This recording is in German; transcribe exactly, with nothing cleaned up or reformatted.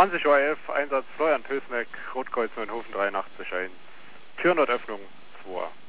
zwanzig Uhr elf, Einsatz Florian Pösneck, Rotkreuz Neuenhofen dreiundachtzig eins, vierhundert Öffnung zwei.